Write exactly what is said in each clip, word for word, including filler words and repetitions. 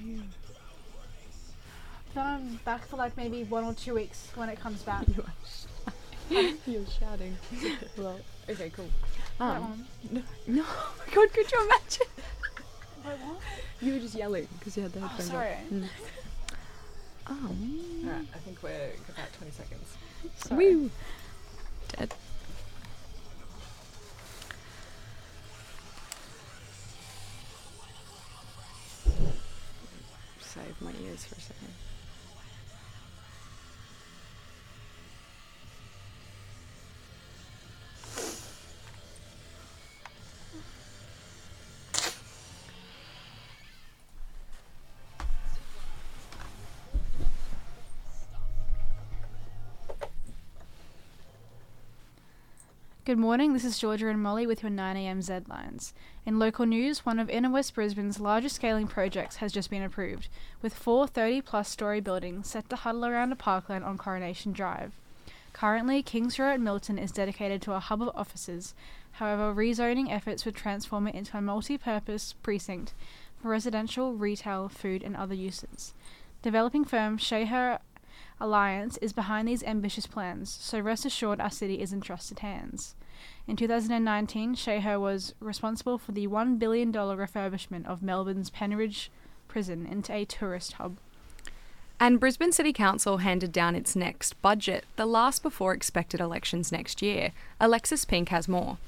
Then I'm back for like maybe one or two weeks when it comes back. You are sh- You're shouting. Well, okay, cool. Um, no, no, oh my god, could you imagine? Wait, what? You were just yelling because you had the Oh, headphones sorry. on. Mm. Um, Alright, I think we're about twenty seconds. Sorry. Woo. Dead. Save my ears for a second. Good morning, this is Georgia and Molly with your nine a m Z lines. In local news, one of Inner West Brisbane's largest scaling projects has just been approved, with four thirty-plus storey buildings set to huddle around a parkland on Coronation Drive. Currently, Kings Row at Milton is dedicated to a hub of offices. However, rezoning efforts would transform it into a multi-purpose precinct for residential, retail, food and other uses. Developing firm Shaher Alliance is behind these ambitious plans, so rest assured our city is in trusted hands. In two thousand nineteen, Shaher was responsible for the one billion dollars refurbishment of Melbourne's Penridge Prison into a tourist hub. And Brisbane City Council handed down its next budget, the last before expected elections next year. Alexis Pink has more.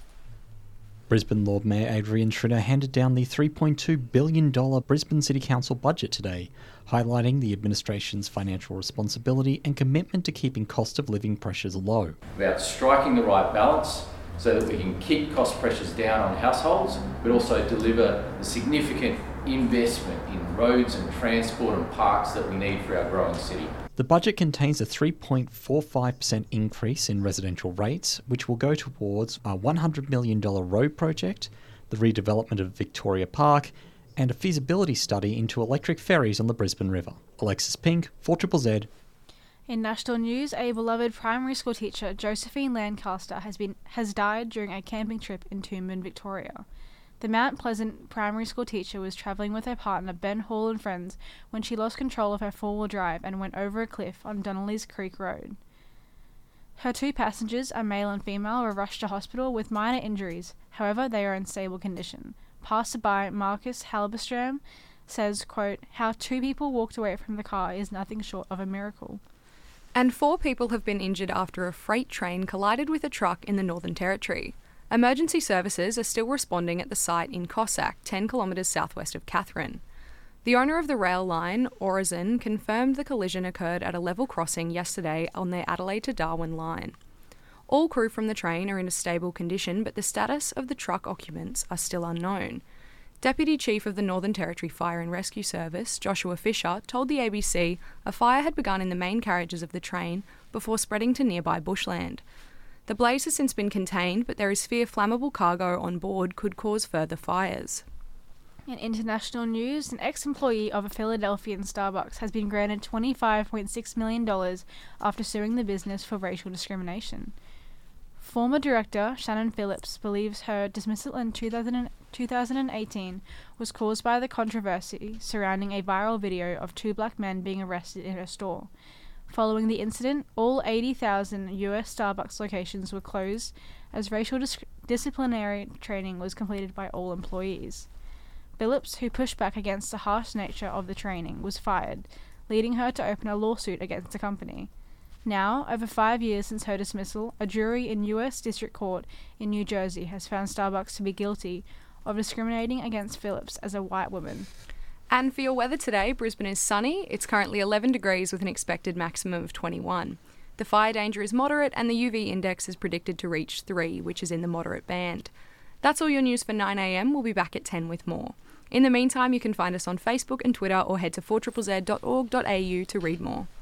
Brisbane Lord Mayor Adrian Schrinner handed down the three point two billion dollars Brisbane City Council budget today, highlighting the administration's financial responsibility and commitment to keeping cost of living pressures low. About striking the right balance so that we can keep cost pressures down on households, but also deliver the significant investment in roads and transport and parks that we need for our growing city. The budget contains a three point four five percent increase in residential rates, which will go towards a one hundred million dollars road project, the redevelopment of Victoria Park, and a feasibility study into electric ferries on the Brisbane River. Alexis Pink, four Z Z Z. In national news, a beloved primary school teacher, Josephine Lancaster, has been has died during a camping trip in Toomban, Victoria. The Mount Pleasant primary school teacher was travelling with her partner Ben Hall and friends when she lost control of her four-wheel drive and went over a cliff on Donnelly's Creek Road. Her two passengers, a male and female, were rushed to hospital with minor injuries. However, they are in stable condition. Passerby Marcus Halberstram says, quote, "How two people walked away from the car is nothing short of a miracle." And four people have been injured after a freight train collided with a truck in the Northern Territory. Emergency services are still responding at the site in Cossack, ten kilometres southwest of Katherine. The owner of the rail line, Aurizon, confirmed the collision occurred at a level crossing yesterday on their Adelaide to Darwin line. All crew from the train are in a stable condition, but the status of the truck occupants are still unknown. Deputy Chief of the Northern Territory Fire and Rescue Service, Joshua Fisher, told the A B C a fire had begun in the main carriages of the train before spreading to nearby bushland. The blaze has since been contained, but there is fear flammable cargo on board could cause further fires. In international news, an ex-employee of a Philadelphian Starbucks has been granted twenty-five point six million dollars after suing the business for racial discrimination. Former director Shannon Phillips believes her dismissal in two thousand eighteen was caused by the controversy surrounding a viral video of two black men being arrested in her store. Following the incident, all eighty thousand U S Starbucks locations were closed as racial dis- disciplinary training was completed by all employees. Phillips, who pushed back against the harsh nature of the training, was fired, leading her to open a lawsuit against the company. Now, over five years since her dismissal, a jury in U S District Court in New Jersey has found Starbucks to be guilty of discriminating against Phillips as a white woman. And for your weather today, Brisbane is sunny. It's currently eleven degrees with an expected maximum of twenty-one. The fire danger is moderate and the U V index is predicted to reach three, which is in the moderate band. That's all your news for nine a m. We'll be back at ten with more. In the meantime, you can find us on Facebook and Twitter or head to four Z Z Z dot org dot a u to read more.